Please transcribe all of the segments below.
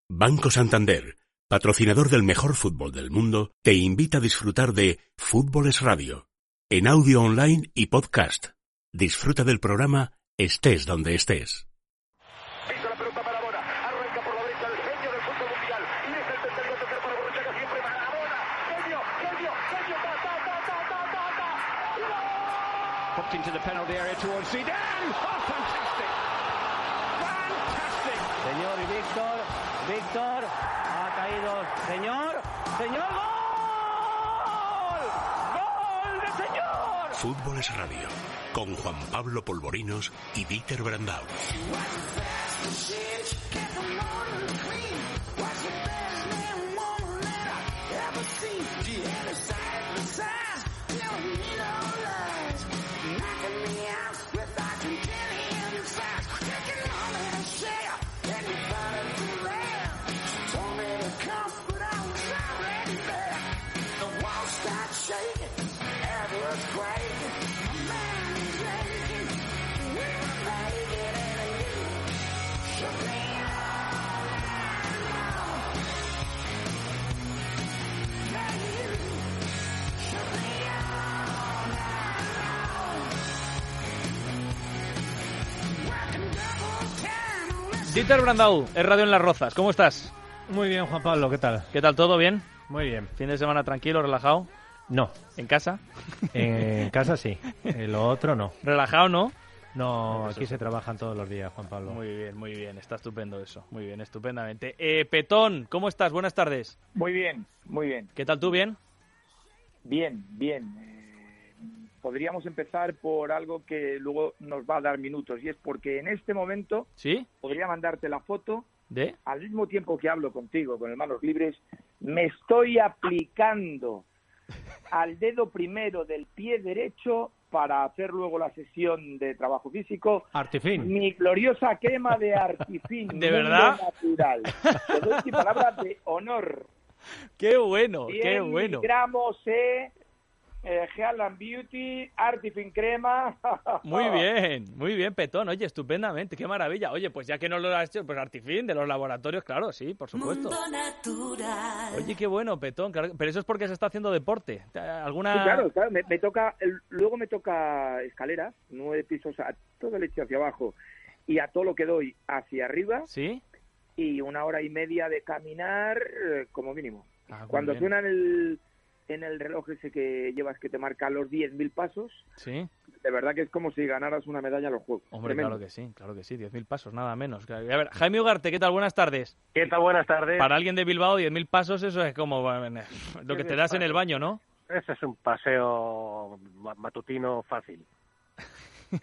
Banco Santander, patrocinador del mejor fútbol del mundo, te invita a disfrutar de Fútbol es Radio, en audio online y podcast. Disfruta del programa estés donde estés. Pisa la pelota Maradona, arranca por la derecha el genio del fútbol mundial, y es el tercero a tocar para Borruchaga, siempre Maradona, genio, ¡gol! Popped into the penalty area towards Zidane, oh fantastic, fantastic. Señor y Víctor, ha caído, señor, ¡gol de señor! Fútbol es Radio, con Juan Pablo Polvorinos y Dieter Brandau. Dieter Brandau, es Radio en Las Rozas. ¿Cómo estás? Muy bien, Juan Pablo, ¿qué tal? ¿Qué tal? ¿Todo bien? Muy bien. ¿Fin de semana tranquilo, relajado? No. ¿En casa? En casa sí, lo otro no. ¿Relajado no? No, pues aquí eso. Se trabajan todos los días, Juan Pablo. Muy bien, está estupendo eso. Muy bien, estupendamente. Petón, ¿cómo estás? Buenas tardes. Muy bien. ¿Qué tal tú? ¿Bien? Bien. Podríamos empezar por algo que luego nos va a dar minutos, y es porque en este momento ¿Sí? podría mandarte la foto. ¿De? Al mismo tiempo que hablo contigo con las manos libres, me estoy aplicando al dedo primero del pie derecho para hacer luego la sesión de trabajo físico. Artifin. Mi gloriosa crema de Artifin. ¿De verdad? Natural. Te doy mi palabra de honor. ¡Qué bueno! 100 ¡Qué bueno! miligramos Health and Beauty, Artifin crema. Muy bien, Petón. Oye, estupendamente, qué maravilla. Oye, pues ya que no lo has hecho, pues Artifin de los laboratorios, claro, sí, por supuesto. Mundo natural. Oye, qué bueno, Petón. Claro, pero eso es porque se está haciendo deporte. ¿Alguna...? Sí, claro, me toca, luego me toca escaleras, 9 pisos a todo el hecho hacia abajo y a todo lo que doy hacia arriba. ¿Sí? Y 1 hora y media de caminar como mínimo. Cuando bien. suena en el reloj ese que llevas que te marca los 10.000 pasos, ¿Sí? de verdad que es como si ganaras una medalla a los Juegos. Hombre, Tremendo. claro que sí, 10.000 pasos, nada menos. A ver, Jaime Ugarte, ¿qué tal? Buenas tardes. ¿Qué tal? Buenas tardes. Para alguien de Bilbao, 10.000 pasos, eso es como lo que te das en el baño, ¿no? Ese es un paseo matutino fácil. Sí.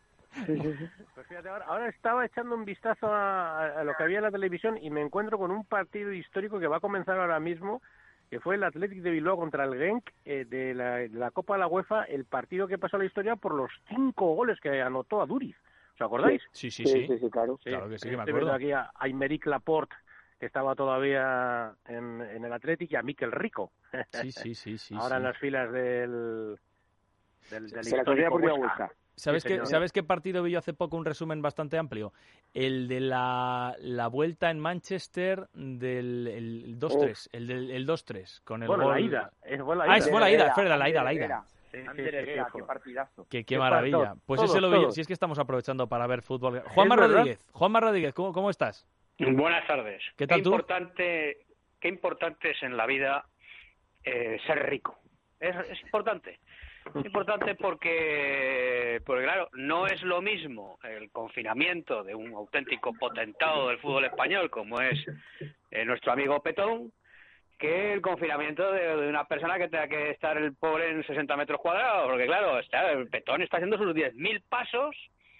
Pues fíjate, ahora estaba echando un vistazo a lo que había en la televisión y me encuentro con un partido histórico que va a comenzar ahora mismo, que fue el Athletic de Bilbao contra el Genk de la Copa de la UEFA, el partido que pasó a la historia por los 5 goles que anotó Aduriz. ¿Os acordáis? Sí, Claro. Sí, claro que sí, que me Estoy acuerdo. viendo aquí a Aymeric Laporte, que estaba todavía en el Athletic, y a Mikel Rico. Sí. Ahora en las filas del Se la histórico Sociedad Deportiva Huesca. Huesca. ¿Sabes qué partido vi yo hace poco? Un resumen bastante amplio. El de la vuelta en Manchester del 2-3. El 2-3, con el Bueno, gol. la ida. Fue la Ah, ida. fue la ida, espera, la ida. Sí, Qué partidazo. Qué maravilla. Pues ese lo vi yo. Si es que estamos aprovechando para ver fútbol. Juanma Rodríguez, ¿cómo estás? Buenas tardes. ¿Qué tal tú? Qué importante es en la vida ser rico. Es importante. Es importante porque, claro, no es lo mismo el confinamiento de un auténtico potentado del fútbol español como es nuestro amigo Petón, que el confinamiento de una persona que tenga que estar el pobre en 60 metros cuadrados, porque claro, el Petón está haciendo sus 10.000 pasos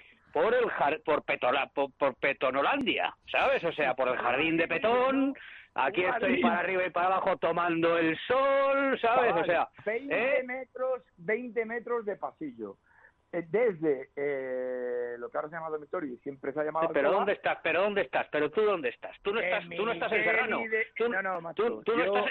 por Petonolandia, ¿sabes? O sea, por el jardín de Petón. Aquí estoy para arriba y para abajo tomando el sol, ¿sabes? Vale, O sea, 20 metros de pasillo. Desde lo que ahora se llama dormitorio y siempre se ha llamado... ¿Pero dónde estás? ¿Pero tú dónde estás? Tú no estás en Serrano. Tú no estás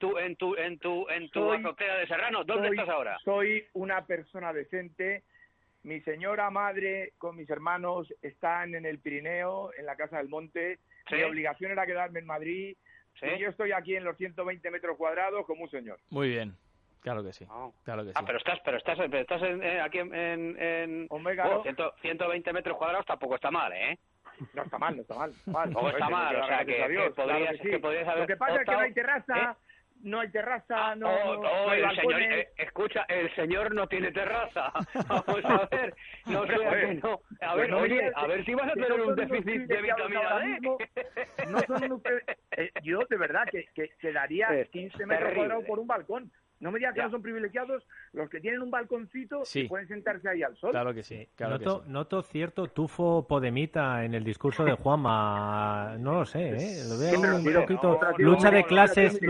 en tu azotea de Serrano. ¿Dónde estás ahora? Soy una persona decente Mi señora madre con mis hermanos están en el Pirineo, en la Casa del Monte. ¿Sí? Mi obligación era quedarme en Madrid. ¿Sí? Y yo estoy aquí en los 120 metros cuadrados como un señor. Muy bien. Claro que sí. Oh. Claro que sí. Pero estás aquí en Omega, 120 metros cuadrados tampoco está mal, ¿eh? No está mal. Tampoco está mal, o sea, que podrías haber... Lo que pasa es que no hay terraza, no hay el balcones. señor, escucha, el señor no tiene terraza. Vamos a ver, no sé, a ver, oye, a ver si vas a tener un déficit de vitamina D. No son yo de verdad que daría 15 metros cuadrados por un balcón. No me digas que no son privilegiados los que tienen un balconcito y pueden sentarse ahí al sol. Claro que sí. Noto cierto tufo podemita en el discurso de Juanma. No lo sé, ¿eh? Lo veo un poquito. Lucha de clases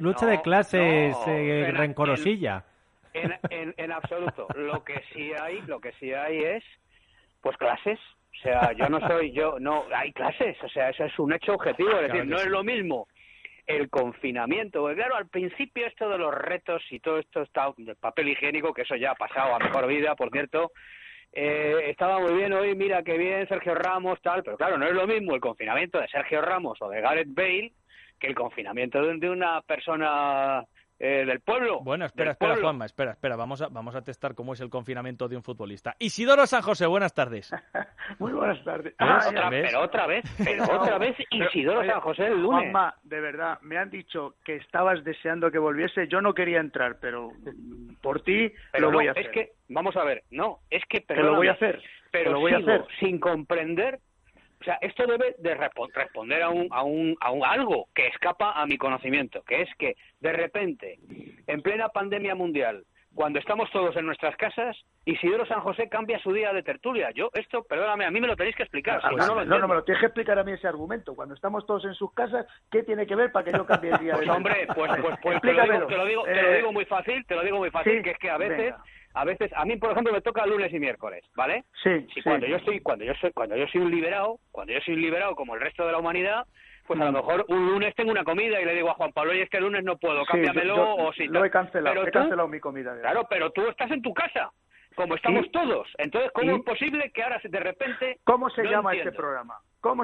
rencorosilla. En absoluto. Lo que sí hay es, pues, clases. O sea, hay clases. O sea, eso es un hecho objetivo. Es decir, no es lo mismo el confinamiento, porque claro, al principio esto de los retos y todo esto está del papel higiénico, que eso ya ha pasado a mejor vida, por cierto, estaba muy bien hoy, mira qué bien Sergio Ramos, tal, pero claro, no es lo mismo el confinamiento de Sergio Ramos o de Gareth Bale que el confinamiento de una persona del pueblo. Bueno, espera, Juanma, espera, vamos a testar cómo es el confinamiento de un futbolista. Isidoro San José, buenas tardes. Muy buenas tardes. Pero otra vez Isidoro San José el lunes. Juanma, de verdad, me han dicho que estabas deseando que volviese, yo no quería entrar, pero por ti lo voy a hacer. Es que, vamos a ver, te lo voy a hacer. Pero lo voy a hacer sin comprender. O sea, esto debe de responder a un algo que escapa a mi conocimiento, que es que, de repente, en plena pandemia mundial, cuando estamos todos en nuestras casas, Isidoro San José cambia su día de tertulia. Perdóname, a mí me lo tenéis que explicar. No, me lo tienes que explicar a mí ese argumento. Cuando estamos todos en sus casas, ¿qué tiene que ver para que yo cambie el día de tertulia? Hombre, pues te lo digo muy fácil, sí, que es que a veces, a mí, por ejemplo, me toca lunes y miércoles, ¿vale? Sí. Cuando yo soy un liberado como el resto de la humanidad, pues a lo mejor un lunes tengo una comida y le digo a Juan Pablo, oye, es que el lunes no puedo, cámbiamelo o si... Lo he cancelado, mi comida. Claro, pero tú estás en tu casa, como estamos todos. Entonces, ¿cómo es posible que ahora de repente... ¿Cómo se llama este programa?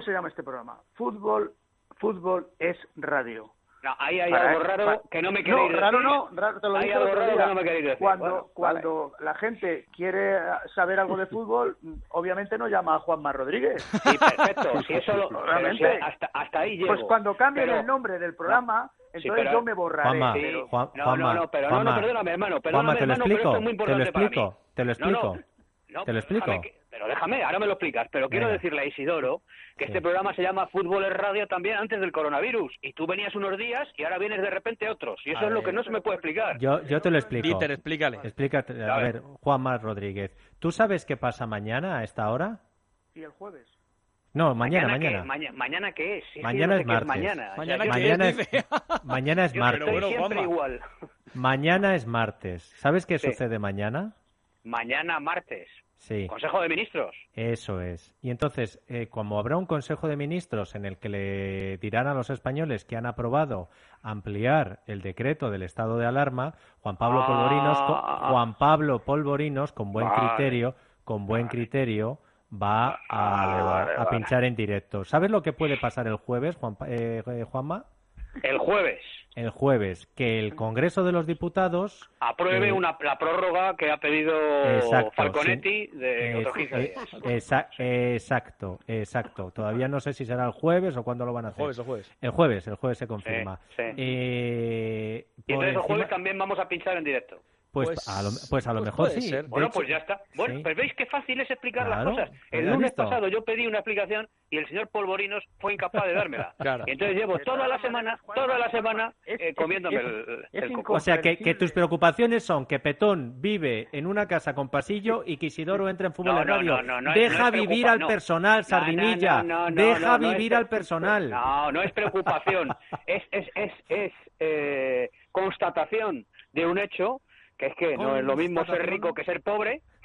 Fútbol es radio. No, ahí hay algo raro que no me queréis decir. Raro te lo digo. Algo raro que no me queréis decir. Cuando la gente quiere saber algo de fútbol, obviamente no llama a Juanma Rodríguez. Sí, perfecto. Si eso realmente, hasta ahí llego. Pues cuando cambien el nombre del programa, entonces yo me borraré. Juanma, perdóname, hermano. Juanma, te lo explico. Te lo explico. Pero déjame, ahora me lo explicas. Pero quiero decirle a Isidoro que este programa se llama Fútbol es Radio también antes del coronavirus. Y tú venías unos días y ahora vienes de repente otros. Y eso es lo que no se me puede explicar. Yo te lo explico. Peter, explícale. Explícate. A ver, Juanma Rodríguez. ¿Tú sabes qué pasa mañana a esta hora? ¿Y el jueves? No, mañana. ¿Mañana qué es? Mañana es martes. Mañana es martes. Pero siempre igual. Mañana es martes. ¿Sabes qué sucede mañana? Mañana martes. Sí. Consejo de Ministros. Eso es. Y entonces, como habrá un Consejo de Ministros en el que le dirán a los españoles que han aprobado ampliar el decreto del estado de alarma, Juan Pablo Polvorinos, con buen criterio, va a pinchar en directo. ¿Sabes lo que puede pasar el jueves, Juanma? El jueves, que el Congreso de los Diputados apruebe la prórroga que ha pedido Falconetti de otros 15 días. Exacto. Todavía no sé si será el jueves o cuándo lo van a hacer. El jueves se confirma. Sí. Y entonces el jueves también vamos a pinchar en directo. Pues a lo mejor sí. Bueno, pues ya está. Bueno, pues veis qué fácil es explicar las cosas. El lunes pasado yo pedí una explicación y el señor Polvorinos fue incapaz de dármela. Claro. Y entonces llevo toda la semana comiéndome el coco. O sea, que tus preocupaciones son que Petón vive en una casa con pasillo y que Isidoro entra en Fútbol en Radio. Deja vivir al personal, Sardinilla. Deja vivir al personal. No es preocupación. Es constatación de un hecho, que es que no es lo mismo ser rico que ser pobre.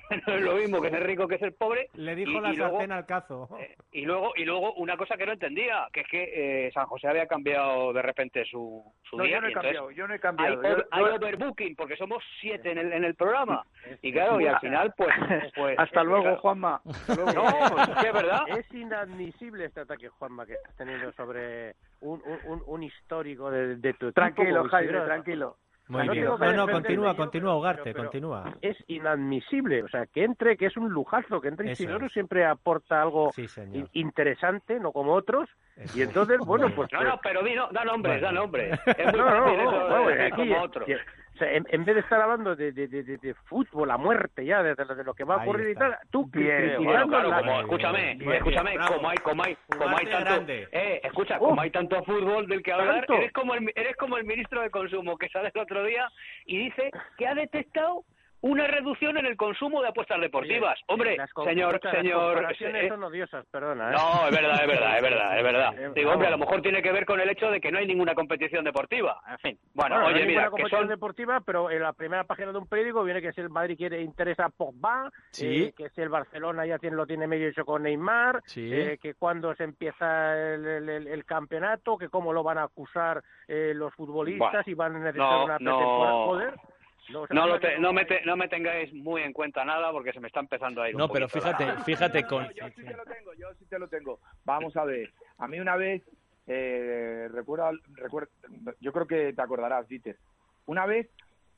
no es lo mismo que ser rico que ser pobre. Le dijo la sartén al cazo. Y luego una cosa que no entendía, que es que San José había cambiado de repente su día. Yo no he cambiado. Hay overbooking, porque somos 7 en el programa. Y claro, y al final, pues hasta luego, Juanma. Hasta luego. No, es que es verdad. Es inadmisible este ataque, Juanma, que estás teniendo sobre un histórico de tu Tranquilo, equipo. Jaime, tranquilo. Muy bien. No, continúa, Ugarte, continúa. Es inadmisible, o sea, que entre, que es un lujazo, que entre Isidoro siempre aporta algo interesante, no como otros, y entonces, bueno, pues... No, pero da nombres. Es muy fácil eso como otros. O sea, en vez de estar hablando de fútbol, a muerte ya, de lo que va a ocurrir y tal, tú escúchame, como hay tanto, como hay tanto fútbol del que hablar, eres como el ministro de Consumo que sale el otro día y dice que ha detectado una reducción en el consumo de apuestas deportivas. Hombre, señor... Las comparaciones son odiosas, perdona. No, es verdad. Digo, hombre, a lo mejor tiene que ver con el hecho de que no hay ninguna competición deportiva. En fin, bueno, no oye, hay mira, ninguna competición deportiva, pero en la primera página de un periódico viene que si el Madrid interesa a Pogba, que si el Barcelona ya lo tiene medio hecho con Neymar, que cuando se empieza el campeonato, que cómo lo van a acusar los futbolistas y van a necesitar una pretemporada. Joder. No me tengáis muy en cuenta nada porque se me está empezando a ir un pero fíjate con... Yo sí te lo tengo. Vamos a ver. A mí una vez, recuerdo, yo creo que te acordarás, Dieter. Una vez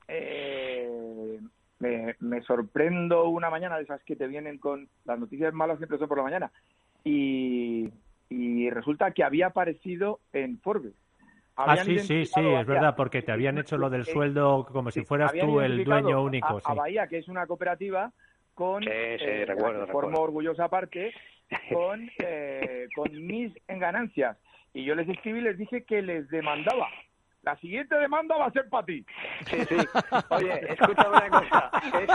me sorprendo una mañana de esas que te vienen con las noticias malas, siempre son por la mañana. Y resulta que había aparecido en Forbes. Sí, es verdad, porque te habían hecho lo del sueldo como si fueras tú el dueño único. A Bahía, que es una cooperativa con, recuerdo. forma orgullosa parte, con mis ganancias. Y yo les escribí y les dije que les demandaba. La siguiente demanda va a ser para ti. Sí. Oye, escúchame una cosa.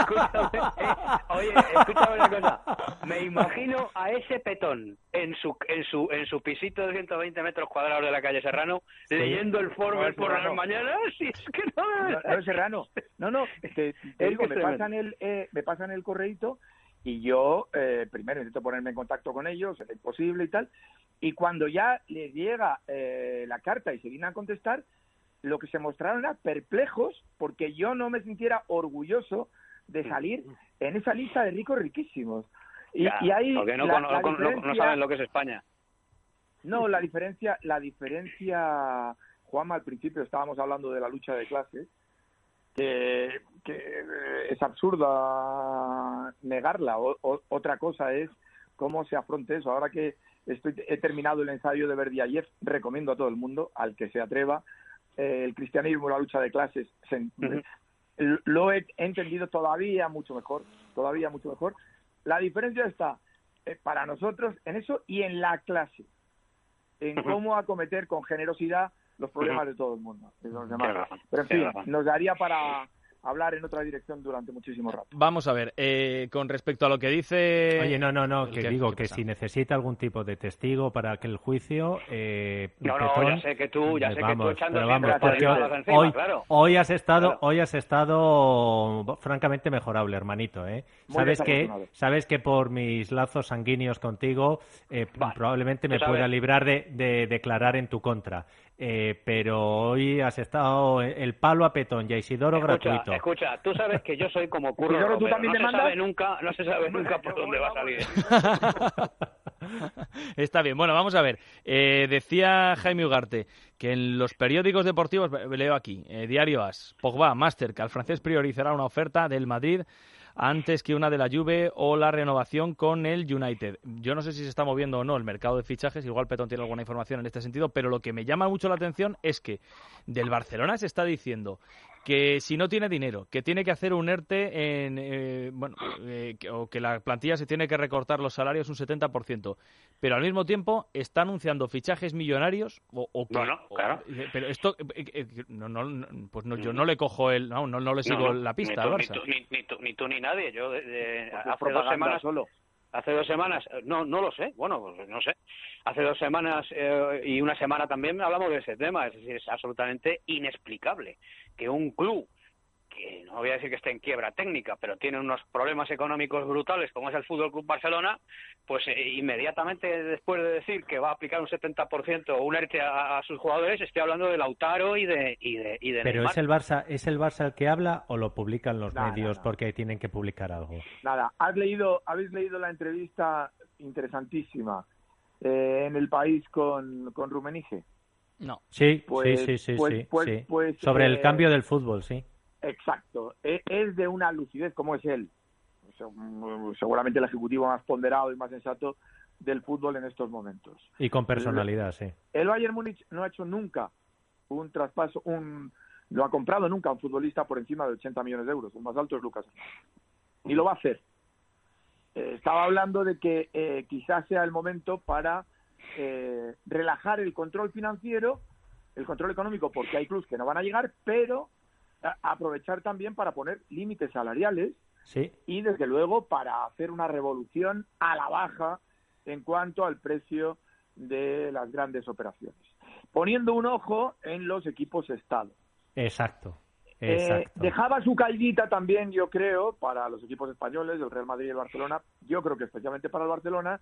Me imagino a ese petón en su pisito de 120 metros cuadrados de la calle Serrano, leyendo el Forbes por las mañanas. Si es que no es Serrano. No. Te digo, me pasan el correíto y yo primero intento ponerme en contacto con ellos, es imposible y tal. Y cuando ya les llega la carta y se vienen a contestar, lo que se mostraron era perplejos porque yo no me sintiera orgulloso de salir en esa lista de ricos riquísimos. Y ahí porque no saben lo que es España. No, la diferencia, Juanma, al principio estábamos hablando de la lucha de clases, que es absurda negarla. Otra cosa es cómo se afronte eso. Ahora que he terminado el ensayo de Berdyaev, recomiendo a todo el mundo, al que se atreva, el cristianismo y la lucha de clases, lo he entendido todavía mucho mejor. La diferencia está para nosotros en eso y en la clase, en cómo acometer con generosidad los problemas de todo el mundo. Pero en fin, nos daría para hablar en otra dirección durante muchísimo rato. Vamos a ver, con respecto a lo que dice... Oye, no, que digo que si necesita algún tipo de testigo para aquel juicio... ya sé que tú echando hoy has estado francamente mejorable, hermanito, ¿eh? Sabes que por mis lazos sanguíneos contigo probablemente me pueda librar de declarar en tu contra. Pero hoy has estado el palo a Petón y a Isidoro gratuito. Escucha, tú sabes que yo soy como Curro Isidoro, Romero, no se sabe nunca por dónde va a salir. Está bien, bueno, vamos a ver. Decía Jaime Ugarte que en los periódicos deportivos, leo aquí, Diario AS, Pogba, Mastercard, el francés priorizará una oferta del Madrid antes que una de la Juve o la renovación con el United. Yo no sé si se está moviendo o no el mercado de fichajes, igual Petón tiene alguna información en este sentido, pero lo que me llama mucho la atención es que del Barcelona se está diciendo que si no tiene dinero, que tiene que hacer un ERTE o que la plantilla se tiene que recortar los salarios un 70%, pero al mismo tiempo está anunciando fichajes millonarios claro. Pero esto yo no le cojo no le sigo la pista al Barça. Ni tú ni nadie. Yo hace 2 semanas, no lo sé, no sé. Hace 2 semanas y una semana también hablamos de ese tema. Es decir, es absolutamente inexplicable que un club no voy a decir que esté en quiebra técnica, pero tiene unos problemas económicos brutales, como es el Fútbol Club Barcelona, pues inmediatamente después de decir que va a aplicar un 70% o un ERTE a sus jugadores, estoy hablando de Lautaro y de Pero Neymar. ¿es el Barça el que habla o lo publican los medios no. porque tienen que publicar algo? Nada, habéis leído la entrevista interesantísima en El País con Rummenigge. No. Sí, Pues, sí. Sobre el cambio del fútbol, sí. Exacto. Es de una lucidez, como es él. Seguramente el ejecutivo más ponderado y más sensato del fútbol en estos momentos. Y con personalidad, sí. El Bayern Múnich no ha hecho nunca un traspaso, no ha comprado nunca un futbolista por encima de 80 millones de euros. El más alto es Lucas. Y lo va a hacer. Estaba hablando de que quizás sea el momento para relajar el control financiero, el control económico, porque hay clubes que no van a llegar, pero aprovechar también para poner límites salariales, sí, y desde luego para hacer una revolución a la baja en cuanto al precio de las grandes operaciones, poniendo un ojo en los equipos Estado. Exacto. Dejaba su caldita también, yo creo, para los equipos españoles, el Real Madrid y el Barcelona, yo creo que especialmente para el Barcelona,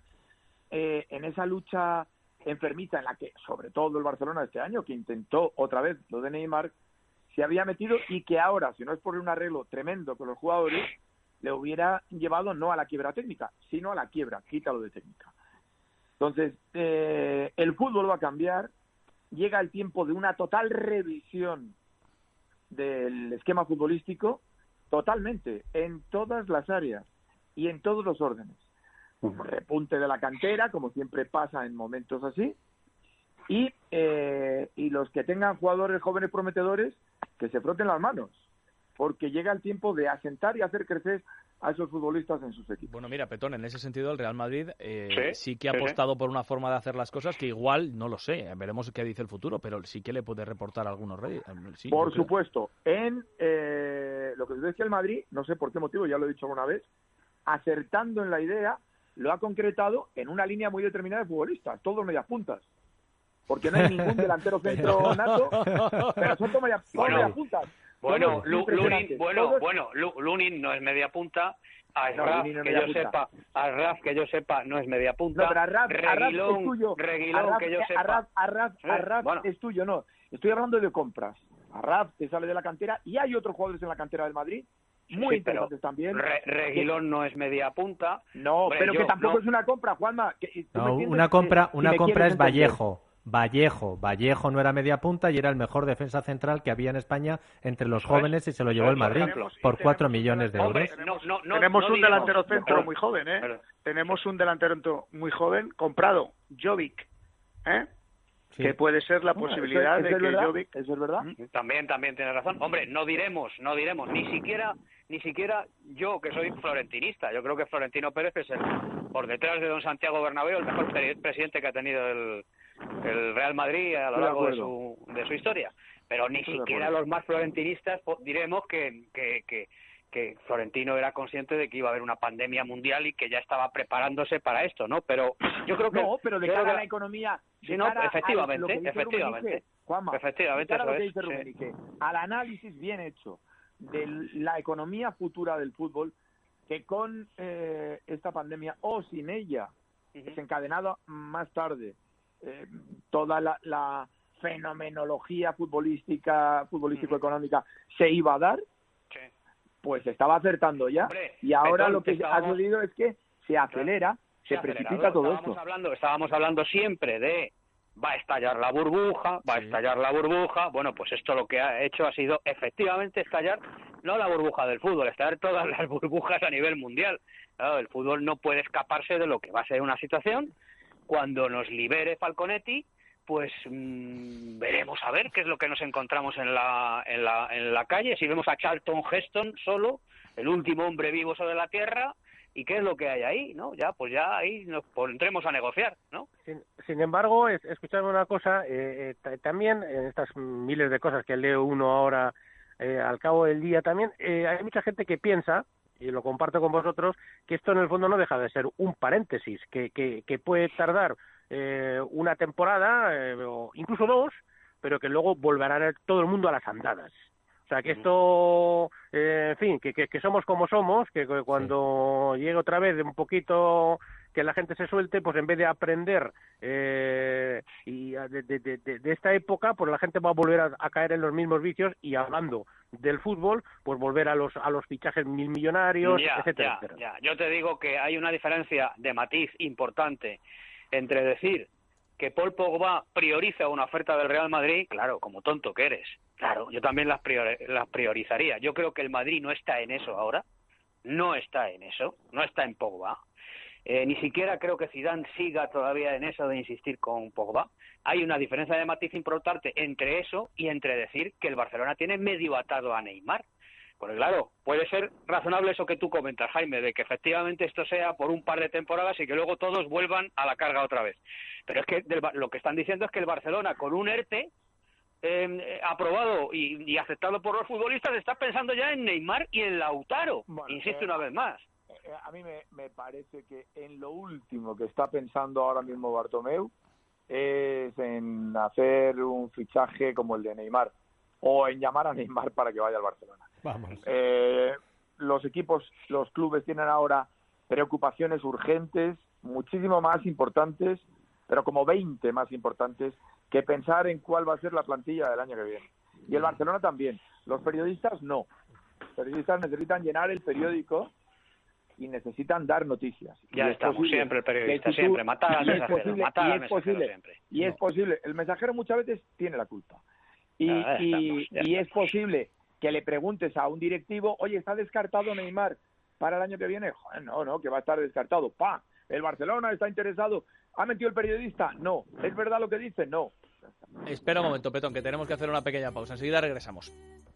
en esa lucha enfermiza en la que, sobre todo el Barcelona este año, que intentó otra vez lo de Neymar, se había metido, y que ahora, si no es por un arreglo tremendo con los jugadores, le hubiera llevado no a la quiebra técnica, sino a la quiebra, quítalo de técnica. Entonces, el fútbol va a cambiar, llega el tiempo de una total revisión del esquema futbolístico, totalmente, en todas las áreas y en todos los órdenes. Repunte de la cantera, como siempre pasa en momentos así, y los que tengan jugadores jóvenes prometedores, que se froten las manos, porque llega el tiempo de asentar y hacer crecer a esos futbolistas en sus equipos. Bueno, mira, Petón, en ese sentido el Real Madrid sí que ha apostado por una forma de hacer las cosas que igual, no lo sé, veremos qué dice el futuro, pero sí que le puede reportar algunos reyes. Sí, por supuesto, en lo que decía el Madrid, no sé por qué motivo, ya lo he dicho alguna vez, acertando en la idea, lo ha concretado en una línea muy determinada de futbolistas, todos medias puntas. Porque no hay ningún delantero centro nato, pero son todos medias puntas. Lunin no es media punta. Arraf, que yo sepa, no es media punta. No, pero Arraf es tuyo. Reguilón, que yo sepa. Arraf es tuyo, no. Estoy hablando de compras. Arraf te sale de la cantera, y hay otros jugadores en la cantera del Madrid muy interesantes también. Reguilón no es media punta. No, hombre, pero que tampoco es una compra, Juanma. Una compra es Vallejo. Vallejo no era media punta y era el mejor defensa central que había en España entre los jóvenes, y se lo llevó el Madrid por 4 millones de euros. Tenemos un delantero centro muy joven, Tenemos un delantero muy joven comprado, Jovic, Sí. Que puede ser la posibilidad de que Jovic... ¿Eso es verdad? También tiene razón. Hombre, no diremos, ni siquiera yo, que soy florentinista. Yo creo que Florentino Pérez es por detrás de don Santiago Bernabéu el mejor presidente que ha tenido el Real Madrid a lo largo de su historia. Pero ni siquiera los más florentinistas diremos que Florentino era consciente de que iba a haber una pandemia mundial y que ya estaba preparándose para esto, ¿no? Pero yo creo que... No, pero de cara a la economía... Sí, no, efectivamente. Juanma, efectivamente, eso es. Al análisis bien hecho de la economía futura del fútbol, que con esta pandemia o sin ella, desencadenada más tarde, toda la fenomenología futbolístico-económica se iba a dar, pues estaba acertando ya. Hombre, y ahora lo que ha sucedido es que se acelera, se precipita todo esto. Estábamos hablando siempre de va a estallar la burbuja. Bueno, pues esto lo que ha hecho ha sido efectivamente estallar, no la burbuja del fútbol, estallar todas las burbujas a nivel mundial. Claro, el fútbol no puede escaparse de lo que va a ser una situación. Cuando nos libere Falconetti, pues veremos a ver qué es lo que nos encontramos en la calle, si vemos a Charlton Heston solo, el último hombre vivo sobre la tierra, y qué es lo que hay ahí, ¿no? Ya ahí nos pondremos a negociar, ¿no? Sin embargo, escuchadme una cosa, también en estas miles de cosas que leo uno ahora al cabo del día, también hay mucha gente que piensa, y lo comparto con vosotros, que esto en el fondo no deja de ser un paréntesis, que puede tardar una temporada o incluso dos, pero que luego volverá todo el mundo a las andadas. O sea, que esto, en fin, que somos como somos, que cuando llegue otra vez de un poquito que la gente se suelte, pues en vez de aprender y de esta época, pues la gente va a volver a caer en los mismos vicios y hablando del fútbol, pues volver a los fichajes millonarios, etcétera, etcétera. Ya. Yo te digo que hay una diferencia de matiz importante entre decir que Paul Pogba prioriza una oferta del Real Madrid, claro, como tonto que eres. Claro, yo también las priorizaría. Yo creo que el Madrid no está en eso ahora, no está en Pogba. Ni siquiera creo que Zidane siga todavía en eso de insistir con Pogba. Hay una diferencia de matiz importante entre eso y entre decir que el Barcelona tiene medio atado a Neymar. Porque claro, puede ser razonable eso que tú comentas, Jaime, de que efectivamente esto sea por un par de temporadas y que luego todos vuelvan a la carga otra vez. Pero es que lo que están diciendo es que el Barcelona, con un ERTE aprobado y aceptado por los futbolistas, está pensando ya en Neymar y en Lautaro. Bueno, insisto una vez más. A mí me parece que en lo último que está pensando ahora mismo Bartomeu es en hacer un fichaje como el de Neymar o en llamar a Neymar para que vaya al Barcelona. Vamos. Los equipos, los clubes tienen ahora preocupaciones urgentes, muchísimo más importantes, pero como 20 más importantes que pensar en cuál va a ser la plantilla del año que viene. Y el Barcelona también. Los periodistas no. Los periodistas necesitan llenar el periódico y necesitan dar noticias. Ya estamos, siempre el periodista, siempre, matar al mensajero, siempre. Y es posible, el mensajero muchas veces tiene la culpa. Y es posible que le preguntes a un directivo, oye, ¿está descartado Neymar para el año que viene? Joder, no, que va a estar descartado. El Barcelona está interesado. ¿Ha mentido el periodista? No. ¿Es verdad lo que dice? No. Espera un momento, Petón, que tenemos que hacer una pequeña pausa. Enseguida regresamos.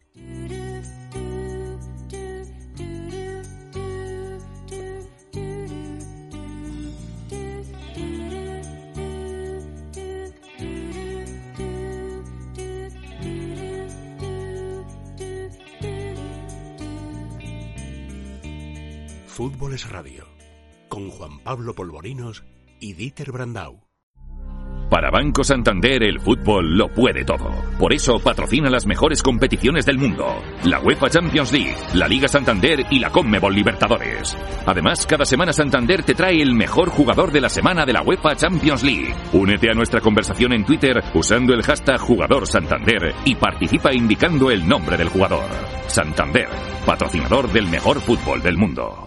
Fútbol es Radio, con Juan Pablo Polvorinos y Dieter Brandau. Para Banco Santander el fútbol lo puede todo. Por eso patrocina las mejores competiciones del mundo. La UEFA Champions League, la Liga Santander y la Conmebol Libertadores. Además, cada semana Santander te trae el mejor jugador de la semana de la UEFA Champions League. Únete a nuestra conversación en Twitter usando el hashtag #JugadorSantander y participa indicando el nombre del jugador. Santander, patrocinador del mejor fútbol del mundo.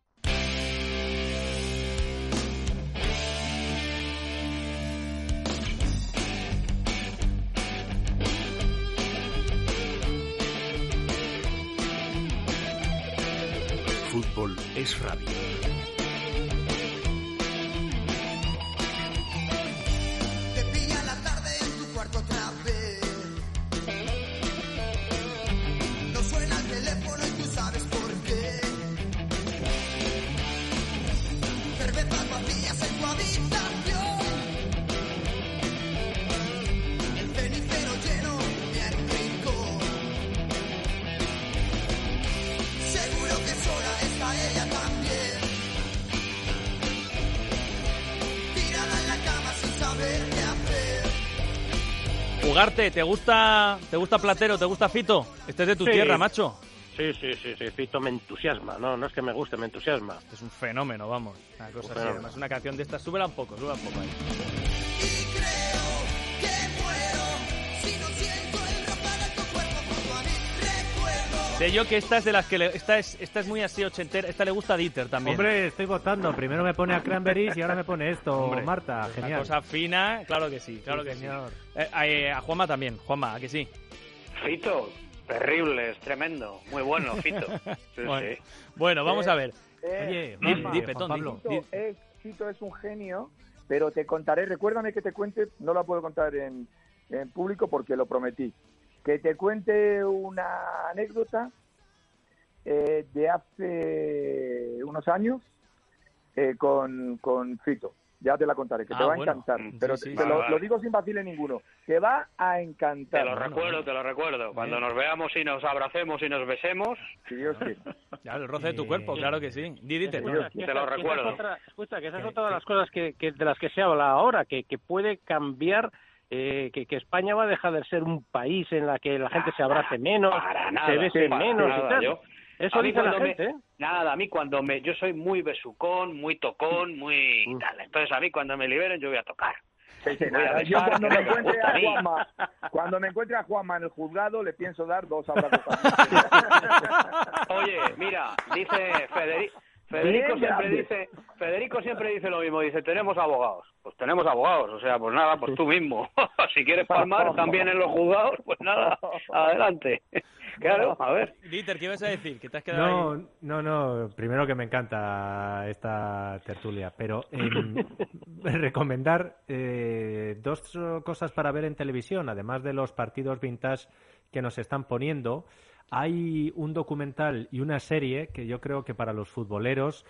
Fútbol es Radio. Te pilla la tarde en tu cuarto otra vez. No suena el teléfono y tú sabes por qué. Cervezas vacías en tu habitación. El cenicero lleno de arcaico. Seguro que sola está ella también. Tirada en la cama sin saber qué hacer. Ugarte, ¿te gusta Platero? ¿Te gusta Fito? Este es de tu tierra, macho. Sí, Fito me entusiasma, no es que me guste, me entusiasma. Es un fenómeno, vamos, una cosa así. Además, una canción de estas, súbela un poco ahí. Y creo que muero si no siento el ropa de tu cuerpo junto a mí. Recuerdo. Sé yo que esta es de las que esta es muy así ochentera, esta le gusta a Dieter también. Hombre, estoy votando, primero me pone a Cranberries y ahora me pone esto. Hombre, Marta, genial. Una cosa fina, claro que sí, señor. A Juanma también, Juanma, ¿a que sí? Fito, terrible, es tremendo, muy bueno, Fito. Sí, bueno, vamos a ver. Oye, Pablo. Fito es un genio, pero te contaré, recuérdame que te cuente, no la puedo contar en público porque lo prometí, que te cuente una anécdota de hace unos años con Fito. Ya te la contaré, que te va a encantar. Pero sí, lo digo sin vacile ninguno. Te va a encantar. Te lo recuerdo. Cuando nos veamos y nos abracemos y nos besemos. Si Dios quiere. Ya, el roce de tu cuerpo, claro que sí. Dite. Te lo recuerdo. Escucha, que esa es otra de las cosas de las que se habla ahora, que puede cambiar que España va a dejar de ser un país en la que la gente se abrace menos, se bese para menos nada, y tal. yo- Eso a mí dice la cuando gente, ¿eh? Nada, a mí cuando yo soy muy besucón, muy tocón, muy tal. Entonces a mí cuando me liberen yo voy a tocar. Voy a Yo besar, cuando que me no me encuentre gusta a a mí. Juanma en el juzgado le pienso dar 2 abrazos. Oye, mira, dice Federico siempre dice lo mismo, dice, tenemos abogados. Pues tenemos abogados, o sea, pues nada, pues tú mismo. Si quieres palmar también en los juzgados, pues nada, adelante. Claro, a ver. Dieter, ¿qué ibas a decir? ¿Que te has quedado ahí? No, primero que me encanta esta tertulia, pero recomendar 2 cosas para ver en televisión, además de los partidos vintage que nos están poniendo. Hay un documental y una serie que yo creo que para los futboleros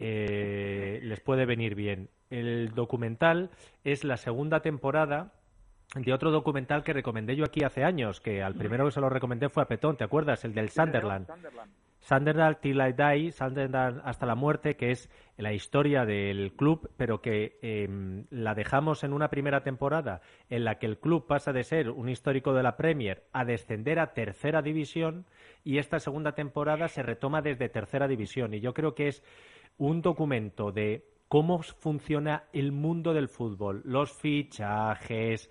les puede venir bien. El documental es la segunda temporada de otro documental que recomendé yo aquí hace años, que al primero que se lo recomendé fue a Petón, ¿te acuerdas? El del Sunderland. Sunderland Till I Die, Sunderland hasta la muerte, que es la historia del club, pero que la dejamos en una primera temporada en la que el club pasa de ser un histórico de la Premier a descender a tercera división, y esta segunda temporada se retoma desde tercera división, y yo creo que es un documento de cómo funciona el mundo del fútbol, los fichajes,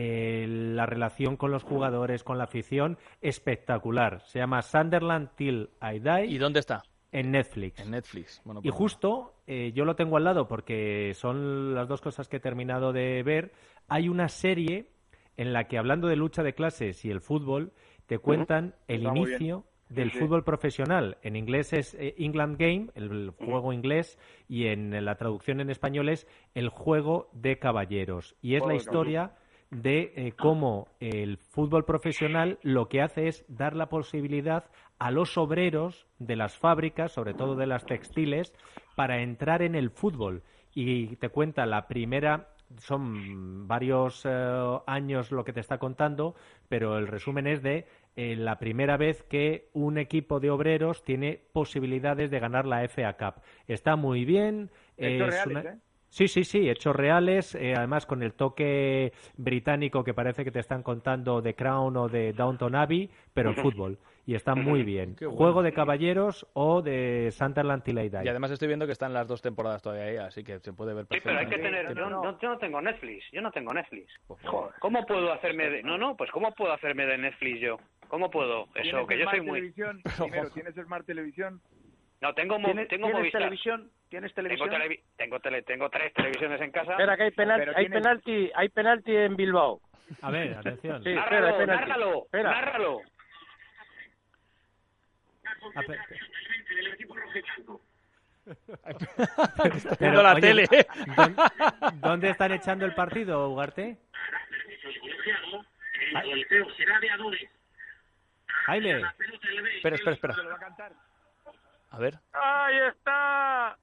la relación con los jugadores, con la afición, espectacular. Se llama Sunderland Till I Die. ¿Y dónde está? En Netflix. En Netflix. Bueno, Y justo, yo lo tengo al lado porque son las 2 cosas que he terminado de ver. Hay una serie en la que, hablando de lucha de clases y el fútbol, te cuentan el Está muy inicio bien. del Sí. fútbol profesional. En inglés es England Game, el juego inglés, y en la traducción en español es el juego de caballeros. Y es Juego la de historia de cómo el fútbol profesional lo que hace es dar la posibilidad a los obreros de las fábricas, sobre todo de las textiles, para entrar en el fútbol. Y te cuenta la primera... Son varios años lo que te está contando, pero el resumen es de la primera vez que un equipo de obreros tiene posibilidades de ganar la FA Cup. Está muy bien. Hechos es reales, una... Sí, hechos reales, además con el toque británico que parece que te están contando de Crown o de Downton Abbey, pero en fútbol. Y está muy bien. Qué bueno. Juego de caballeros o de Sunderland Till I Die. Y además estoy viendo que están las 2 temporadas todavía ahí, así que se puede ver Sí, pero hay que perfectamente. tener... Yo no tengo Netflix, Joder, ¿cómo puedo hacerme de... No, pues ¿cómo puedo hacerme de Netflix yo? ¿Cómo puedo? Eso, que yo soy muy... Televisión? Primero, ¿tienes Smart Televisión? No, tengo ¿Tienes Movistar. televisión? ¿Tienes televisión? Tengo 3 televisiones en casa. Espera, que hay penalti en Bilbao. A ver, atención. Sí, espera, hay penalti. Espera. Nárralo. Está viendo la tele. ¿Dónde están echando el partido, Ugarte? Jaime. Espera. A ver. ¡Ahí está!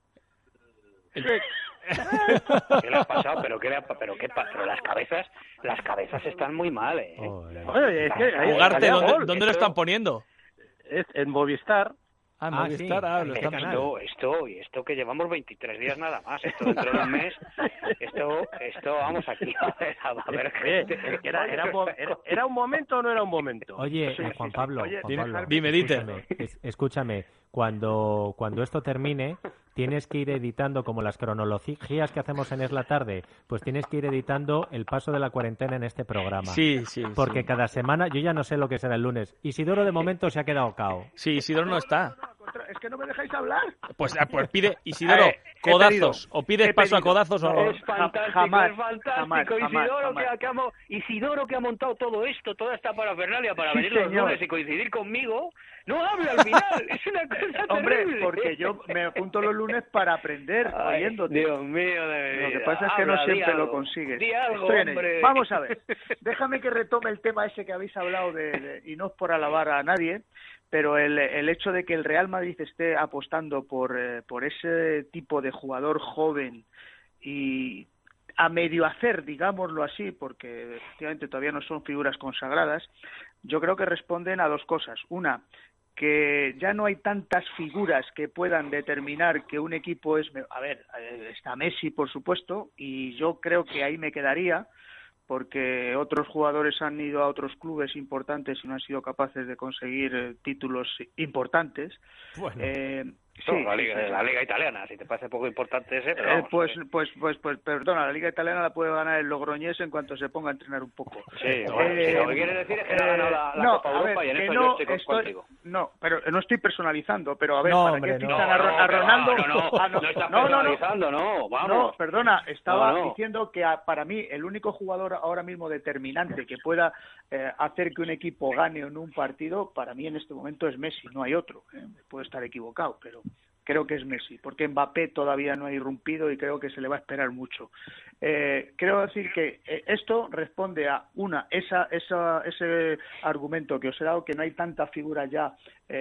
¿Qué le ha pasado? Pero las cabezas están muy mal, ¿eh? Oye, es que ahí Ugarte, salía ¿dónde gol. lo están poniendo? Es en Movistar. En Movistar, sí. lo están... Esto que llevamos 23 días nada más, esto dentro de un mes, esto vamos aquí a ver Oye, ¿era un momento o no era un momento? Oye, Juan Pablo, Dime, Dieter. Escúchame, cuando esto termine, tienes que ir editando, como las cronologías que hacemos en Es la Tarde, pues tienes que ir editando el paso de la cuarentena en este programa. Sí. Porque cada semana, yo ya no sé lo que será el lunes. Isidoro de momento se ha quedado cao. Sí, Isidoro no está. Es que no me dejáis hablar. Pues pide, Isidoro, codazos. O pides paso a codazos o algo. Es fantástico, Jamás, es fantástico. jamás. Isidoro que ha montado todo esto, toda esta parafernalia para Sí, venir los señor. lunes y coincidir conmigo, no habla al final. Es una cosa Hombre, terrible. porque yo me apunto los lunes para aprender Ay, oyéndote. Dios mío de mi Lo que vida. pasa es que no Habla, siempre di lo algo. consigues. Di algo, Estoy en ello. hombre. Vamos a ver. Déjame que retome el tema ese que habéis hablado y no es por alabar a nadie, pero el hecho de que el Real Madrid esté apostando por ese tipo de jugador joven y a medio hacer, digámoslo así, porque efectivamente todavía no son figuras consagradas, yo creo que responden a 2 cosas. Una, que ya no hay tantas figuras que puedan determinar que un equipo es... A ver, está Messi, por supuesto, y yo creo que ahí me quedaría, porque otros jugadores han ido a otros clubes importantes y no han sido capaces de conseguir títulos importantes. Bueno. Sí, la liga italiana, si te parece poco importante ese, pero pues perdona, la liga italiana la puede ganar el Logroñés en cuanto se ponga a entrenar un poco. Sí, lo que quiere decir es que no ha ganado la Copa Europa y en eso yo estoy contigo. No, pero no estoy personalizando, pero a ver, no, ¿para hombre, qué fichan a Ronaldo? No estás personalizando, vamos. No, perdona, estaba diciendo que para mí el único jugador ahora mismo determinante que pueda hacer que un equipo gane en un partido, para mí en este momento es Messi, no hay otro. Puedo estar equivocado, pero creo que es Messi, porque Mbappé todavía no ha irrumpido y creo que se le va a esperar mucho. Quiero decir que esto responde a ese argumento que os he dado, que no hay tanta figura ya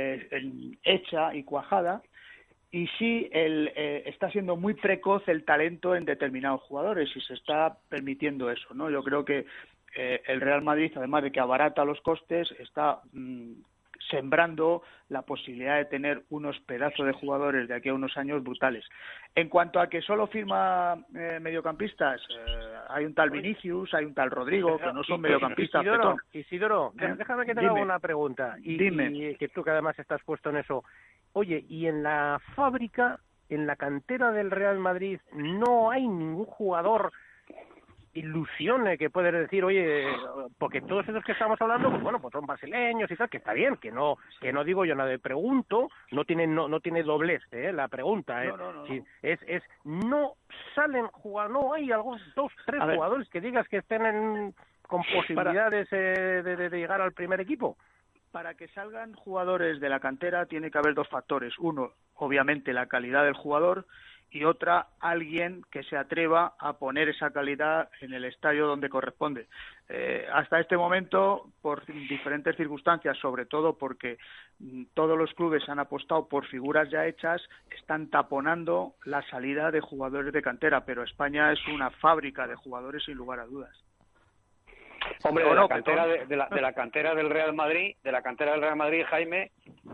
hecha y cuajada, y sí está siendo muy precoz el talento en determinados jugadores y se está permitiendo eso, ¿no? Yo creo que el Real Madrid, además de que abarata los costes, está sembrando la posibilidad de tener unos pedazos de jugadores de aquí a unos años brutales. En cuanto a que solo firma mediocampistas, hay un tal Vinicius, hay un tal Rodrigo, que no son mediocampistas. Isidoro, déjame que te haga una pregunta. Dime. Y que tú que además estás puesto en eso. Oye, ¿y en la fábrica, en la cantera del Real Madrid, no hay ningún jugador ilusione que puedes decir, oye, porque todos esos que estamos hablando, pues bueno, pues son brasileños y tal, que está bien, que no digo yo nada, pregunto, no tiene doblez, la pregunta, No. Sí, no salen jugadores, no hay algunos 2, 3 jugadores que digas que estén con posibilidades de llegar al primer equipo. Para que salgan jugadores de la cantera tiene que haber 2 factores. Uno, obviamente, la calidad del jugador, y otra, alguien que se atreva a poner esa calidad en el estadio donde corresponde. Hasta este momento, por diferentes circunstancias, sobre todo porque todos los clubes han apostado por figuras ya hechas, están taponando la salida de jugadores de cantera, pero España es una fábrica de jugadores sin lugar a dudas. Hombre, de la cantera del Real Madrid, Jaime,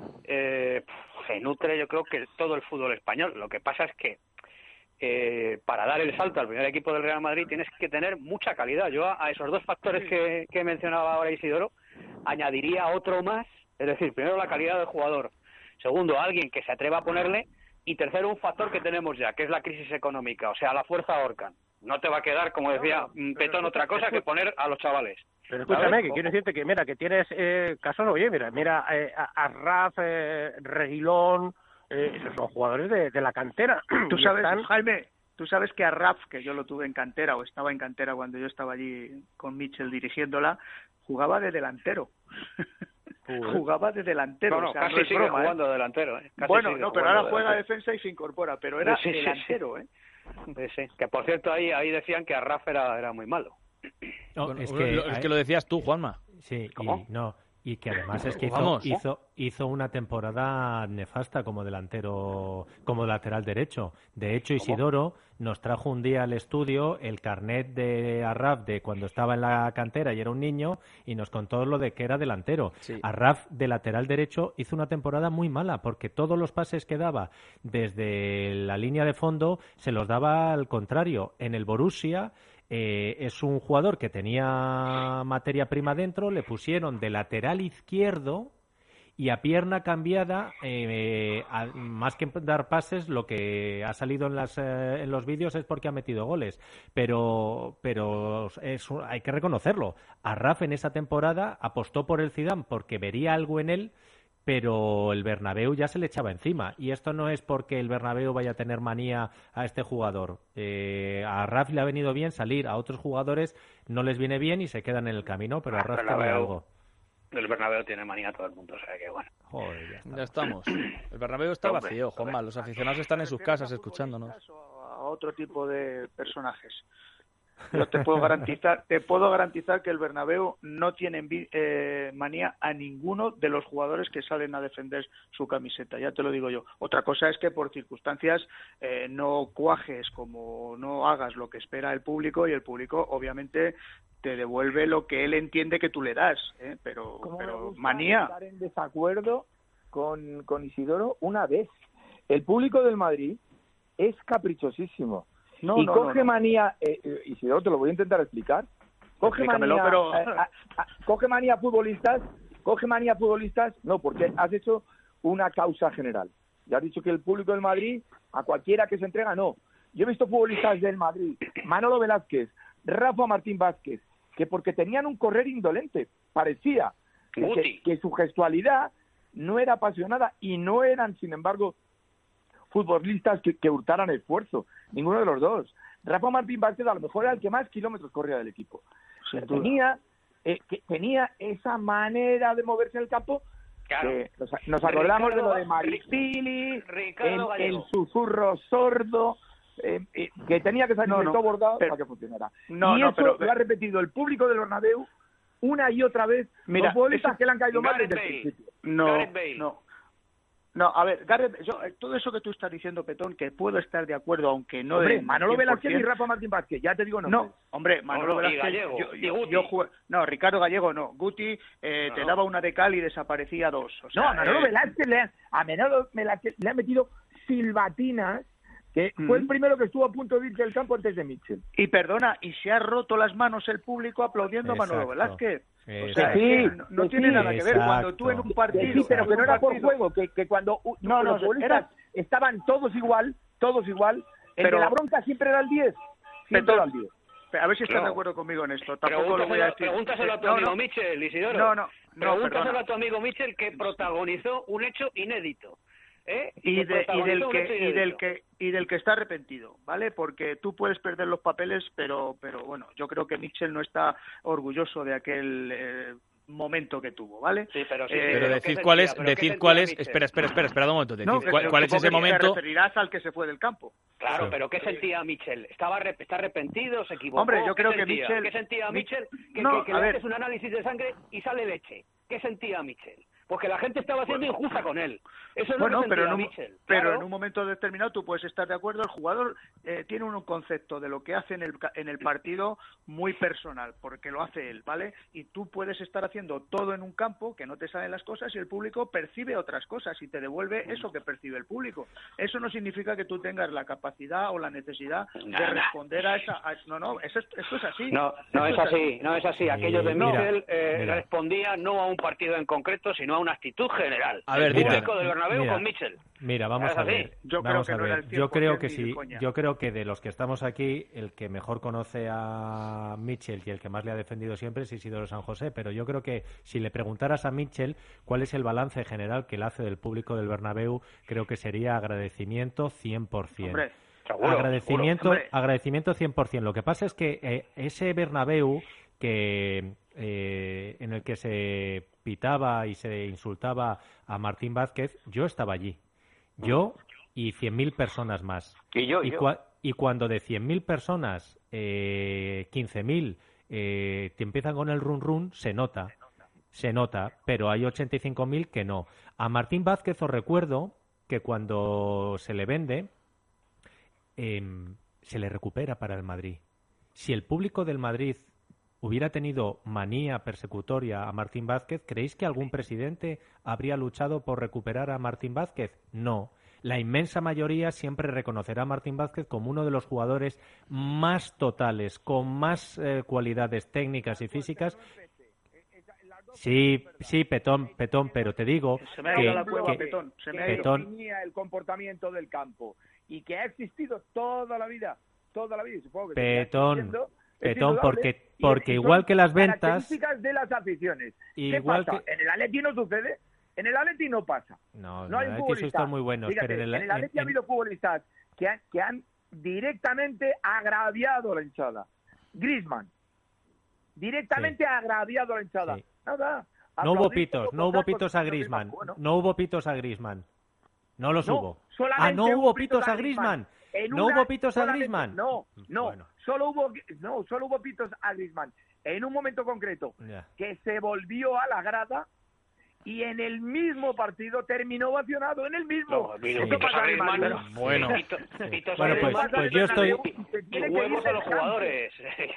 se nutre yo creo que todo el fútbol español. Lo que pasa es que para dar el salto al primer equipo del Real Madrid tienes que tener mucha calidad. Yo a esos 2 factores que mencionaba ahora Isidoro añadiría otro más, es decir, primero la calidad del jugador, segundo alguien que se atreva a ponerle, y tercero un factor que tenemos ya, que es la crisis económica, o sea, la fuerza Orcan. No te va a quedar, como decía Petón, otra cosa que poner a los chavales. Pero escúchame, que quiero decirte que, mira, que tienes casos, oye, mira, Arraf, Reguilón, esos son jugadores de la cantera. Tú sabes, Jaime, tú sabes que Arraf, que yo lo tuve en cantera, o estaba en cantera cuando yo estaba allí con Mitchell dirigiéndola, jugaba de delantero. Jugaba de delantero. No, o sea, casi no sigue jugando de delantero. Bueno, no, pero ahora juega defensa y se incorpora, pero era delantero, Sí, que por cierto ahí decían que Arraf era muy malo. No, es que lo decías tú, Juanma. Sí, ¿Cómo? Y que además es que hizo una temporada nefasta como lateral derecho. De hecho, Isidoro nos trajo un día al estudio el carnet de Arraf de cuando estaba en la cantera y era un niño, y nos contó lo de que era delantero. Sí. Arraf, de lateral derecho, hizo una temporada muy mala porque todos los pases que daba desde la línea de fondo se los daba al contrario. En el Borussia es un jugador que tenía materia prima dentro, le pusieron de lateral izquierdo y a pierna cambiada, más que dar pases, lo que ha salido en los vídeos es porque ha metido goles, pero hay que reconocerlo. Arraf en esa temporada apostó por el Zidane porque vería algo en él, pero el Bernabéu ya se le echaba encima, y esto no es porque el Bernabéu vaya a tener manía a este jugador. A Arraf le ha venido bien salir, a otros jugadores no les viene bien y se quedan en el camino, pero a Arraf tiene algo. El Bernabéu tiene manía a todo el mundo, o sea que bueno. Joder, ya estamos. El Bernabéu está vacío, Juanma. Los aficionados están en sus casas escuchándonos. A otro tipo de personajes. Pero te puedo garantizar que el Bernabéu no tiene manía a ninguno de los jugadores que salen a defender su camiseta, ya te lo digo yo. Otra cosa es que por circunstancias no cuajes, como no hagas lo que espera el público, y el público obviamente te devuelve lo que él entiende que tú le das, pero manía. Estar en desacuerdo con Isidoro una vez. El público del Madrid es caprichosísimo. Coge manía, Isidoro, te lo voy a intentar explicar. coge manía futbolistas, no, porque has hecho una causa general. Ya has dicho que el público del Madrid, a cualquiera que se entrega, no. Yo he visto futbolistas del Madrid, Manolo Velázquez, Rafa Martín Vázquez, que porque tenían un correr indolente, parecía que su gestualidad no era apasionada y no eran, sin embargo, futbolistas que hurtaran esfuerzo, ninguno de los dos. Rafa Martín Vázquez a lo mejor era el que más kilómetros corría del equipo. Tenía esa manera de moverse en el campo. Claro. Nos acordamos de lo de Maripili, el susurro sordo, que tenía que salir todo bordado para que funcionara. Pero lo ha repetido el público del Bernabéu una y otra vez. Mira, los futbolistas que le han caído mal desde el principio. No, a ver, Gareth, todo eso que tú estás diciendo, Petón, que puedo estar de acuerdo, aunque no... Hombre, Manolo Velázquez y Rafa Martín Vázquez, ya te digo no. No, hombre, Manolo Velázquez... No, Ricardo Gallego no. Guti te daba una de cal y desaparecía dos. O sea, a Manolo Velázquez le han metido silbatinas, que fue el primero que estuvo a punto de irse del campo antes de Mitchell. Y perdona, y se ha roto las manos el público aplaudiendo a Manolo Velázquez. O sea, no tiene nada que ver. Cuando tú en un partido... Sí, pero que no era por juego, que cuando los futbolistas estaban todos igual, pero la bronca siempre era el 10. Siempre era el 10. A ver si estás de acuerdo conmigo en esto. Tampoco lo voy a decir. Pregúntaselo a tu amigo Mitchell, Isidoro. Pregúntaselo a tu amigo Mitchell, que protagonizó un hecho inédito. Y del que está arrepentido, ¿vale? Porque tú puedes perder los papeles, pero bueno, yo creo que Mitchell no está orgulloso de aquel momento que tuvo, ¿vale? Sí, pero decid cuál es, espera un momento, cuál es ese momento. Te referirás al que se fue del campo. Claro, pero ¿qué sentía Mitchell? ¿Está arrepentido? ¿Se equivocó? Hombre, yo creo que Mitchell... ¿Qué sentía Mitchell? Que le haces un análisis de sangre y sale leche. ¿Qué sentía Mitchell? Porque la gente estaba siendo injusta con él. Eso es lo que sentía Mitchell. Pero en un momento determinado tú puedes estar de acuerdo. El jugador tiene un concepto de lo que hace en el partido muy personal, porque lo hace él, ¿vale? Y tú puedes estar haciendo todo en un campo que no te salen las cosas y el público percibe otras cosas y te devuelve eso que percibe el público. Eso no significa que tú tengas la capacidad o la necesidad de responder a esa... esto es así. No es así. Aquello de Mitchell respondía no a un partido en concreto, sino a una actitud general. A ver, el público del Bernabéu con Mitchell. Mira, vamos a ver. Yo creo que sí. Yo creo que de los que estamos aquí, el que mejor conoce a Mitchell y el que más le ha defendido siempre es Isidoro San José. Pero yo creo que si le preguntaras a Mitchell cuál es el balance general que él hace del público del Bernabéu, creo que sería agradecimiento 100%. Hombre, agradecimiento 100%. Lo que pasa es que ese Bernabéu en el que se pitaba y se insultaba a Martín Vázquez, yo estaba allí. Yo y 100.000 personas más. Y cuando de 100.000 personas, 15.000 te empiezan con el run, se nota, pero hay 85.000 que no. A Martín Vázquez os recuerdo que cuando se le vende, se le recupera para el Madrid. Si el público del Madrid hubiera tenido manía persecutoria a Martín Vázquez, ¿creéis que algún presidente habría luchado por recuperar a Martín Vázquez? No. La inmensa mayoría siempre reconocerá a Martín Vázquez como uno de los jugadores más totales, con más cualidades técnicas y físicas. Sí, Petón, pero te digo se me ha ido la cueva, Petón. Definía el comportamiento del campo y que ha existido toda la vida, supongo que Petón, porque igual que las ventas... Características de las aficiones. ¿Qué pasa? En el Atleti no sucede. En el Atleti no pasa. No hay futbolistas. Son muy buenos. Fíjate, en el Atleti ha habido futbolistas que han directamente agraviado a la hinchada. Griezmann. Directamente agraviado a la hinchada. Sí. Nada. No hubo pitos a Griezmann. No hubo pitos a Griezmann. No los hubo. No hubo pitos a Griezmann. ¿No hubo pitos a Griezmann? Solo hubo pitos a Griezmann en un momento concreto, que se volvió a la grada y en el mismo partido terminó ovacionado, en el mismo. Pues yo estoy... huevos a los jugadores.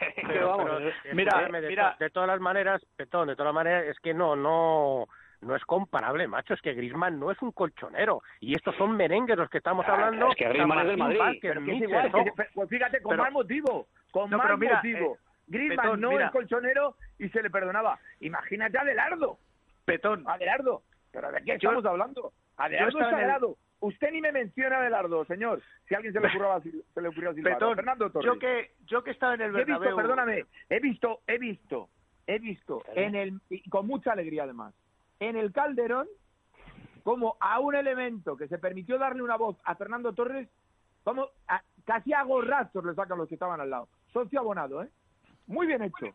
Mira, de todas las maneras, Petón, es que no es comparable, macho. Es que Griezmann no es un colchonero. Y estos son merengues los que estamos hablando. Es que Griezmann es del Madrid. Pues fíjate, con más motivo. Griezmann Petón, no mira. es colchonero y se le perdonaba. Imagínate a Adelardo. Petón. Adelardo. ¿Pero de qué estamos hablando? Adelardo es sagrado. Usted ni me menciona a Adelardo, señor. Si a alguien se le ocurrió silbar. Petón, Fernando Torres. yo que estaba en el Bernabéu... he visto y con mucha alegría además, en el Calderón, como a un elemento que se permitió darle una voz a Fernando Torres, como casi a gorrazos le sacan los que estaban al lado. Socio abonado, ¿eh? Muy bien hecho.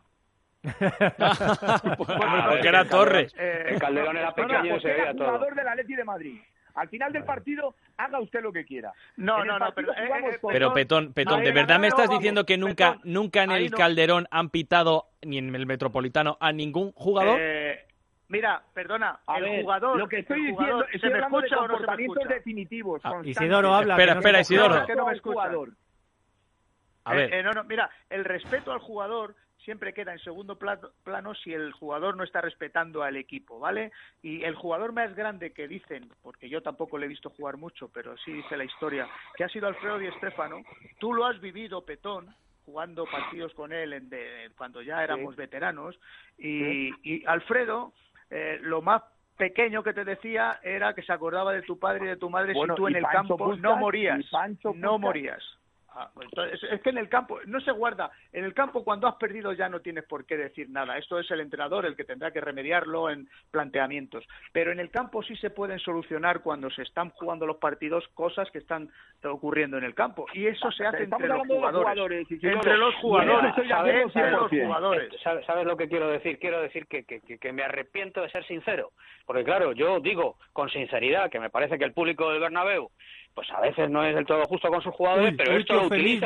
Porque era Torres. El Calderón era pequeño y se veía todo. Jugador del Atleti de Madrid. Al final del partido, haga usted lo que quiera. Pero Petón, ¿de verdad me estás diciendo que nunca en el Calderón han pitado, ni en el Metropolitano, a ningún jugador? Mira, perdona, jugador... Lo que estoy diciendo es que me escucha de comportamientos definitivos. Isidoro habla. Espera, Isidoro. Que no me escucha. A ver. Mira, el respeto al jugador siempre queda en segundo plano si el jugador no está respetando al equipo, ¿vale? Y el jugador más grande que dicen, porque yo tampoco le he visto jugar mucho, pero sí dice la historia, que ha sido Alfredo Di Stéfano. Tú lo has vivido, Petón, jugando partidos con él cuando ya éramos veteranos. Y Alfredo, lo más pequeño que te decía era que se acordaba de tu padre y de tu madre si tú en el campo no morías. No morías. Entonces, es que en el campo no se guarda. En el campo, cuando has perdido, ya no tienes por qué decir nada. Esto es el entrenador el que tendrá que remediarlo en planteamientos. Pero en el campo sí se pueden solucionar cuando se están jugando los partidos cosas que están ocurriendo en el campo. Y eso se hace entre los jugadores. Entre los jugadores. ¿Sabes lo que quiero decir? Quiero decir que me arrepiento de ser sincero. Porque claro, yo digo con sinceridad que me parece que el público del Bernabéu pues a veces no es del todo justo con sus jugadores, pero esto lo utiliza.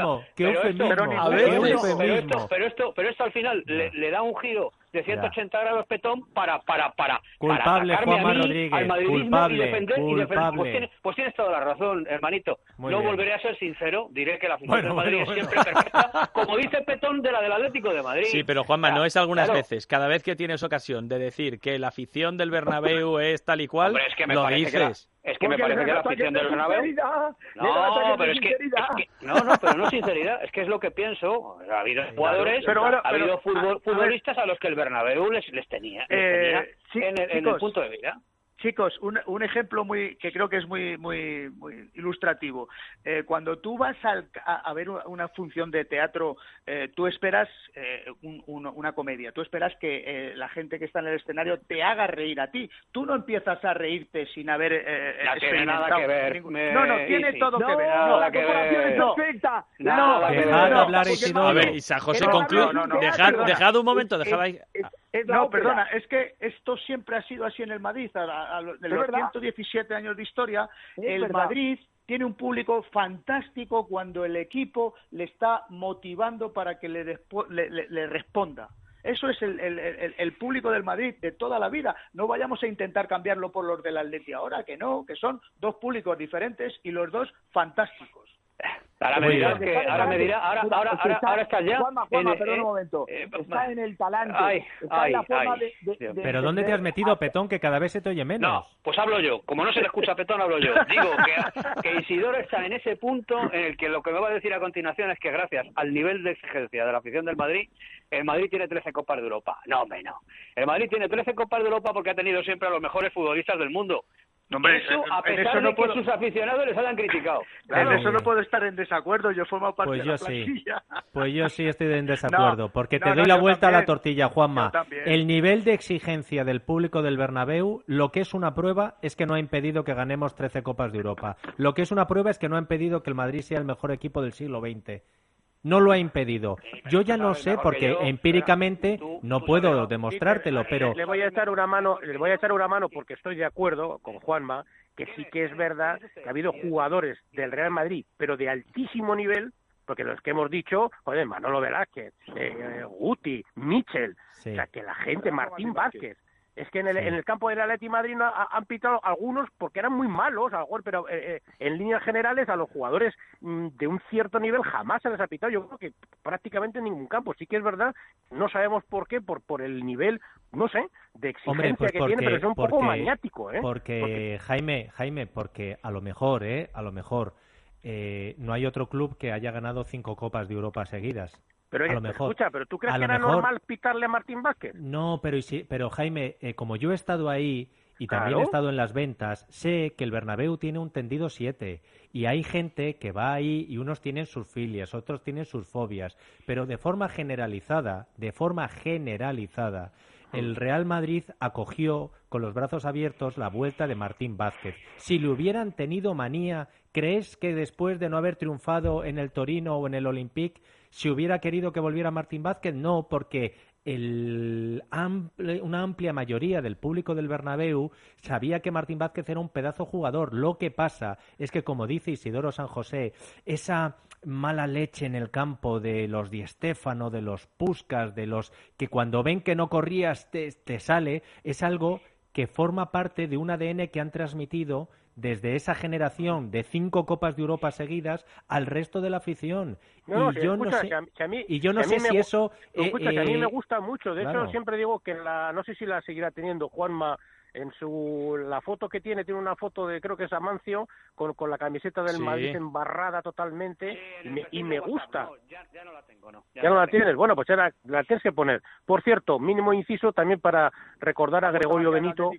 Pero esto al final le da un giro de 180 grados, Petón, para culpable, atacarme Juanma a mí, Rodríguez, al madridismo culpable, y defender. culpable. Pues tienes toda la razón, hermanito. Muy no bien. Volveré a ser sincero, diré que la afición del Madrid es siempre perfecta, como dice Petón del Atlético de Madrid. Sí, pero Juanma, no es algunas veces, cada vez que tienes ocasión de decir que la afición del Bernabéu es tal y cual, hombre, es que me lo parece dices. Es que me parece que la afición del Bernabéu... No, pero es que... pero no sinceridad, es que es lo que pienso. Ha habido jugadores, ha habido futbolistas a los que el Bernabéu les tenía en el punto de vida. Chicos, un ejemplo que creo que es muy ilustrativo. Cuando tú vas a ver una función de teatro, tú esperas una comedia, tú esperas que la gente que está en el escenario te haga reír a ti. Tú no empiezas a reírte sin haber experimentado. Nada que ver. Tiene todo que ver. Nada que ver. Dejad hablar, Isidoro. A ver, Isa José, concluye. Dejad un momento, dejad ahí. Perdona, es que esto siempre ha sido así en el Madrid. De los 117 años de historia, el Madrid tiene un público fantástico cuando el equipo le está motivando para que le responda. Eso es el público del Madrid de toda la vida. No vayamos a intentar cambiarlo por los del Atleti ahora, que no, que son dos públicos diferentes y los dos fantásticos. Ahora me dirás que, ahora estás ya. Juanma, perdón un momento. Está en el talante. Está en la forma de Pero ¿dónde te has metido, Petón, que cada vez se te oye menos? No, pues hablo yo. Como no se le escucha a Petón, hablo yo. Digo que Isidoro está en ese punto en el que lo que me va a decir a continuación es que gracias al nivel de exigencia de la afición del Madrid, el Madrid tiene 13 Copas de Europa. No, hombre, no. El Madrid tiene 13 Copas de Europa porque ha tenido siempre a los mejores futbolistas del mundo. No, hombre, eso, a pesar de que sus aficionados les hayan criticado. Claro, en eso no puedo estar en desacuerdo, yo formo parte de la plantilla. Pues yo sí estoy en desacuerdo, porque te doy la vuelta a la tortilla, Juanma. El nivel de exigencia del público del Bernabéu, lo que es una prueba es que no ha impedido que ganemos 13 Copas de Europa. Lo que es una prueba es que no ha impedido que el Madrid sea el mejor equipo del siglo XX. No lo ha impedido. Yo ya no sé, porque empíricamente no puedo demostrártelo, pero... Le voy a echar una mano porque estoy de acuerdo con Juanma, que sí que es verdad que ha habido jugadores del Real Madrid, pero de altísimo nivel, porque los que hemos dicho, joder, Manolo Velázquez, Guti, Michel, o sea, que la gente, Martín Vázquez, es que en el campo del Atleti Madrid han pitado algunos porque eran muy malos, pero en líneas generales a los jugadores de un cierto nivel jamás se les ha pitado. Yo creo que prácticamente en ningún campo. Sí que es verdad, no sabemos por qué, por el nivel, no sé, de exigencia que tiene, pero es un poco maniático, ¿eh? Porque Jaime, porque a lo mejor, no hay otro club que haya ganado 5 Copas de Europa seguidas. Pero a lo mejor. Escucha, ¿pero tú crees A que lo era mejor- normal pitarle a Martín Vázquez? No, pero Jaime, como yo he estado ahí y también Claro. he estado en las ventas, sé que el Bernabéu tiene un tendido 7 y hay gente que va ahí y unos tienen sus filias, otros tienen sus fobias, pero de forma generalizada, el Real Madrid acogió con los brazos abiertos la vuelta de Martín Vázquez. Si le hubieran tenido manía, ¿crees que después de no haber triunfado en el Torino o en el Olympique, se hubiera querido que volviera Martín Vázquez? No, porque una amplia mayoría del público del Bernabéu sabía que Martín Vázquez era un pedazo jugador. Lo que pasa es que, como dice Isidoro San José, esa mala leche en el campo de los Di Stéfano, de los Puskás, de los que cuando ven que no corrías te sale, es algo que forma parte de un ADN que han transmitido desde esa generación de 5 Copas de Europa seguidas al resto de la afición. No, y yo no sé, si eso... Escucha, que a mí me gusta mucho. De claro. hecho, siempre digo que no sé si la seguirá teniendo Juanma en la foto que tiene una foto de, creo que es Amancio, con la camiseta del Sí. Madrid embarrada totalmente, y me gusta. No, ya no la tengo, no. ¿Ya no la tienes? Bueno, pues ya la tienes que poner. Por cierto, mínimo inciso también para recordar a Gregorio Benito.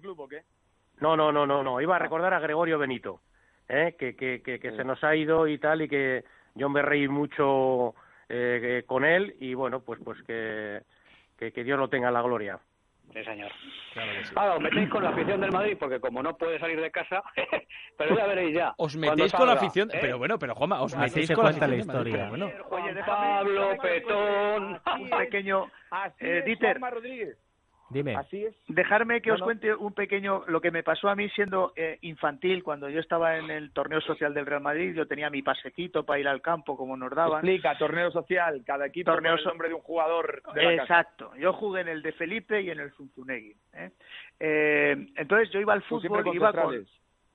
No, iba a recordar a Gregorio Benito, que se nos ha ido y tal, y que yo me reí mucho con él, y bueno, pues que Dios lo tenga en la gloria. Sí, señor. Claro que sí. Ahora, os metéis con la afición del Madrid, porque como no puede salir de casa, pero ya veréis ya. Os cuando metéis con la salga, afición... ¿eh? Pero Juanma, os Así metéis se con la cuenta la afición del Madrid, historia. pero bueno. Juan Pablo, Petón... Un pequeño... Dieter, Juanma Rodríguez. Dime. Así es. dejarme que os No. cuente un pequeño, lo que me pasó a mí siendo infantil, cuando yo estaba en el torneo social del Real Madrid. Yo tenía mi pasequito para ir al campo, como nos daban. Explica, torneo social, cada equipo Torneo con el nombre de un jugador de la casa. Exacto. Yo jugué en el de Felipe y en el Zunzunegui. Entonces yo iba al Tú siempre fútbol, con iba centrales.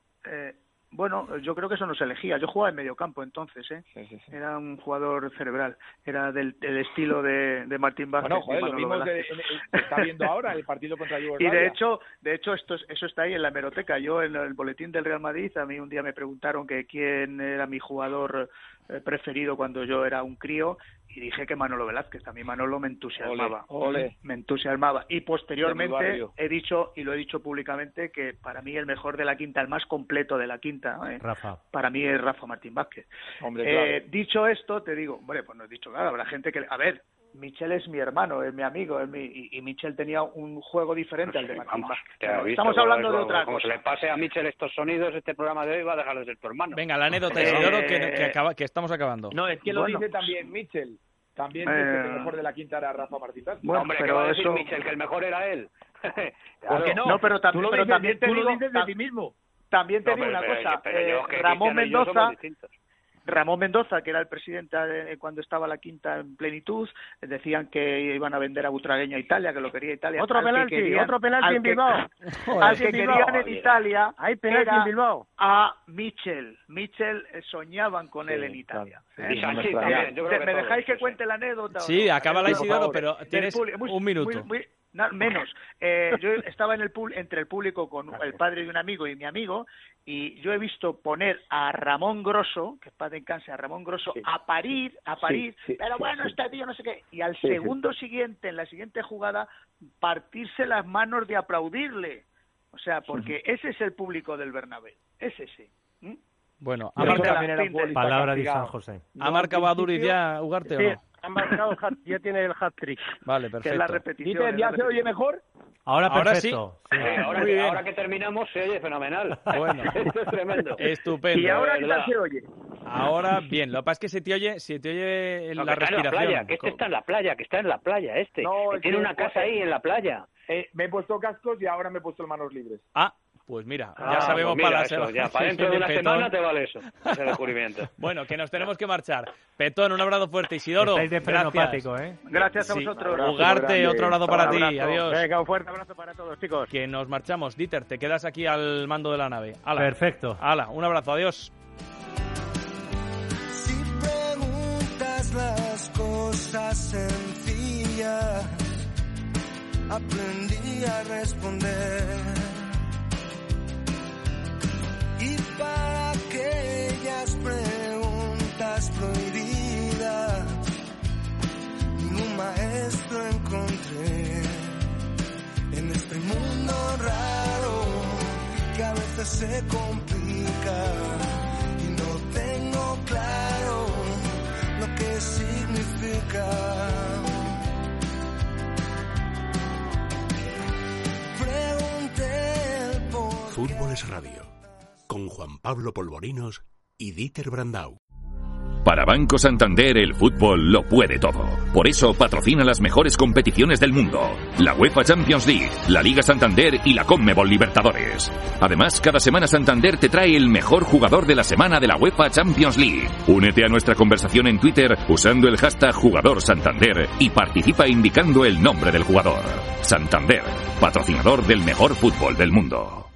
bueno, yo creo que eso nos elegía. Yo jugaba en mediocampo entonces, Sí. Era un jugador cerebral. Era del estilo de Martín Vázquez. Bueno, joder, y lo Manolo vimos Velázquez. se está viendo ahora el partido contra Y Yugoslavia. de hecho eso está ahí en la hemeroteca. Yo en el boletín del Real Madrid, a mí un día me preguntaron que quién era mi jugador preferido cuando yo era un crío, y dije que Manolo Velázquez. A mí Manolo me entusiasmaba. Ole. Me entusiasmaba. Y De mi posteriormente barrio. he dicho, y lo he dicho públicamente, que para mí el mejor de la quinta, el más completo de la quinta, Rafa. para mí es Rafa Martín Vázquez. Hombre, claro. Dicho esto, te digo, hombre, pues no he dicho nada. Habrá gente que... A ver, Michel es mi hermano, es mi amigo, y Michel tenía un juego diferente al de Martín Vamos, Vázquez. te has visto, Estamos hablando de como- otra Como cosa. se le pase a Michel estos sonidos, este programa de hoy va a dejar de ser tu hermano. Venga, la anécdota, Isidoro, que estamos acabando. No, es que lo Bueno, dice también Mitchell. También dice que el mejor de la quinta era Rafa Martín Vázquez. Bueno, Hombre, pero ¿qué va a decir eso- Michel? Que el mejor era él. ¿Por qué no? No, pero también, Tú lo también te tú lo digo, dices de ti mismo. también te No, digo pero- una pero- cosa. pero yo, que Ramón Cristiano y yo somos Mendoza, distintos. que era el presidente cuando estaba la quinta en plenitud, decían que iban a vender a Butragueño a Italia, que lo quería Italia. Otro Al que penalti querían- en Bilbao. Al que en Bilbao. querían en Italia Hay penalti era en Bilbao. a Michel. Michel soñaban con él en Italia. Y Sanchís no me también, yo creo que ¿Me todos, dejáis que sí, cuente la anécdota? o Sí, no? acaba la Por Isidoro, favor. pero Del tienes público, un minuto. Menos. Yo estaba entre el público con el padre de un amigo y mi amigo, y yo he visto poner a Ramón Grosso, que es padre en cáncer, a Ramón Grosso, a parir, sí, pero sí, bueno, sí. este tío no sé qué, y al Sí, segundo siguiente, en la siguiente jugada, partirse las manos de aplaudirle. O sea, porque ese es el público del Bernabéu, es ese. ¿Mm? Bueno, Pero Marca- también era futbolista Palabra de castigado. San José. ¿ha marcado a Duriz ya, Ugarte, Sí, o no? han marcado ya tiene el hat-trick. Vale, Que es la perfecto. repetición. Dieter, es la ¿ya se oye repetición. mejor? Ahora Ahora perfecto. Sí. Muy bien. Ahora que terminamos se oye fenomenal. Bueno. Esto es tremendo. Estupendo. ¿Y ahora qué verdad. tal se oye? Ahora, bien, lo que pasa es que se te oye No, la que está en la respiración. playa, que este está en la playa, que está en la playa este. No, que es tiene que- una casa ahí en la playa. Me he puesto cascos y ahora me he puesto manos libres. Ah, pues mira, ya Ah, sabemos pues mira, para eso, ya, para dentro de una Petón. semana te vale eso, ese descubrimiento. Bueno, que nos tenemos que marchar. Petón, un abrazo fuerte. Isidoro, Estáis de gracias. frenopático, ¿eh? Gracias a Sí. vosotros. Ugarte, grande. otro abrazo para ti. Abrazo. Adiós. Venga, un fuerte abrazo para todos, chicos. Que nos marchamos. Dieter, te quedas aquí al mando de la nave. Hala. Perfecto. Hala, un abrazo. Adiós. Si preguntas las cosas sencillas, aprendí a responder. Y para aquellas preguntas prohibidas, vida se complica y no tengo claro lo que significa. Pregunté por Fútbol es Radio, con Juan Pablo Polvorinos y Dieter Brandau. Para Banco Santander el fútbol lo puede todo. Por eso patrocina las mejores competiciones del mundo. La UEFA Champions League, la Liga Santander y la Conmebol Libertadores. Además, cada semana Santander te trae el mejor jugador de la semana de la UEFA Champions League. Únete a nuestra conversación en Twitter usando el hashtag #JugadorSantander y participa indicando el nombre del jugador. Santander, patrocinador del mejor fútbol del mundo.